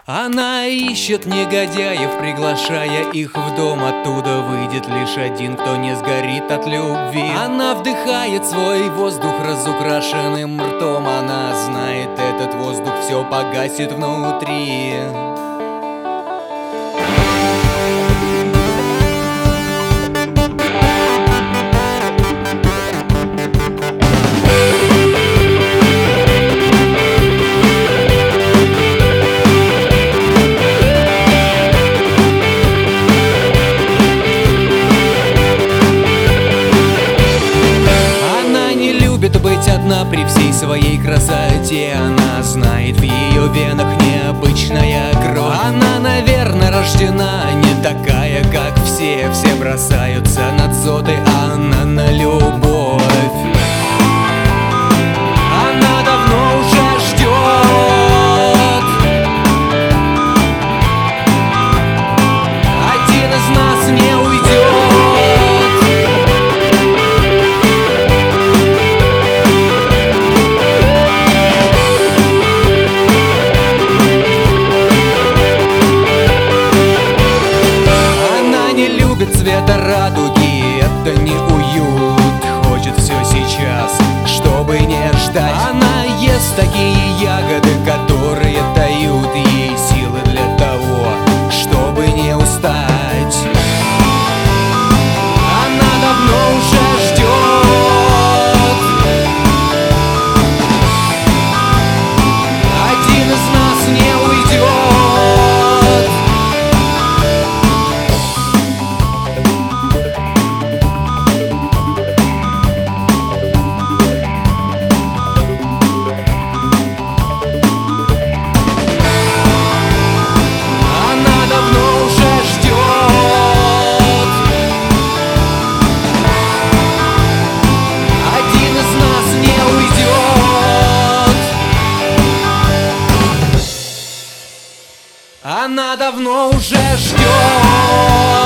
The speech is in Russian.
Она ищет негодяев, приглашая их в дом. Оттуда выйдет лишь один, кто не сгорит от любви. Она вдыхает свой воздух разукрашенным ртом. Она знает, этот воздух все погасит внутри. Быть одна при всей своей красоте. Она знает, в ее венах необычная кровь. Она, наверное, рождена не такая, как все. Все бросаются на дзоты, а она на любовь. Она давно уже ждет. Один из нас не уйдет. Цвета радуги, это не уют. Хочет все сейчас, чтобы не ждать. Она ест такие ягоды, которые дают ей силы для того, чтобы не устать. Она давно уже ждет. Один из нас не уйдет. Она давно уже ждет.